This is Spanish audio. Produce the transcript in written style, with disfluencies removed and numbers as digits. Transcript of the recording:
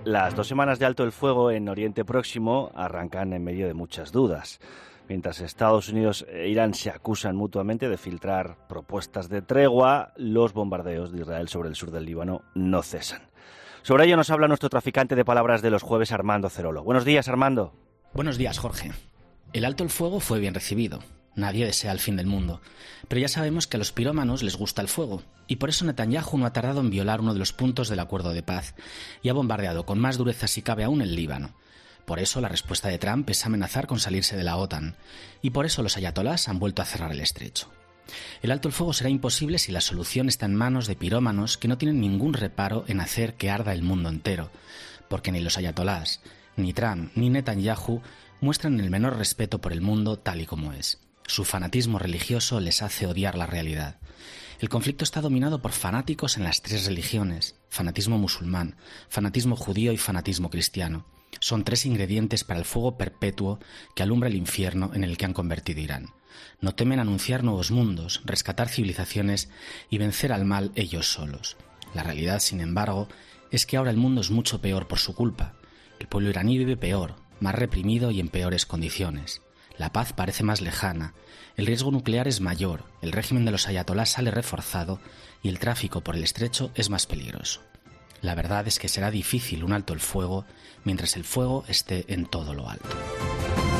Las 2 semanas de alto el fuego en Oriente Próximo arrancan en medio de muchas dudas. Mientras Estados Unidos e Irán se acusan mutuamente de filtrar propuestas de tregua, los bombardeos de Israel sobre el sur del Líbano no cesan. Sobre ello nos habla nuestro traficante de palabras de los jueves, Armando Cerolo. Buenos días, Armando. Buenos días, Jorge. El alto el fuego fue bien recibido. Nadie desea el fin del mundo. Pero ya sabemos que a los pirómanos les gusta el fuego, y por eso Netanyahu no ha tardado en violar uno de los puntos del acuerdo de paz y ha bombardeado con más dureza si cabe aún el Líbano. Por eso la respuesta de Trump es amenazar con salirse de la OTAN, y por eso los ayatolás han vuelto a cerrar el estrecho. El alto el fuego será imposible si la solución está en manos de pirómanos que no tienen ningún reparo en hacer que arda el mundo entero, porque ni los ayatolás, ni Trump, ni Netanyahu muestran el menor respeto por el mundo tal y como es. Su fanatismo religioso les hace odiar la realidad. El conflicto está dominado por fanáticos en las 3 religiones: fanatismo musulmán, fanatismo judío y fanatismo cristiano. Son 3 ingredientes para el fuego perpetuo que alumbra el infierno en el que han convertido Irán. No temen anunciar nuevos mundos, rescatar civilizaciones y vencer al mal ellos solos. La realidad, sin embargo, es que ahora el mundo es mucho peor por su culpa. El pueblo iraní vive peor, más reprimido y en peores condiciones. La paz parece más lejana, el riesgo nuclear es mayor, el régimen de los ayatolás sale reforzado y el tráfico por el estrecho es más peligroso. La verdad es que será difícil un alto el fuego mientras el fuego esté en todo lo alto.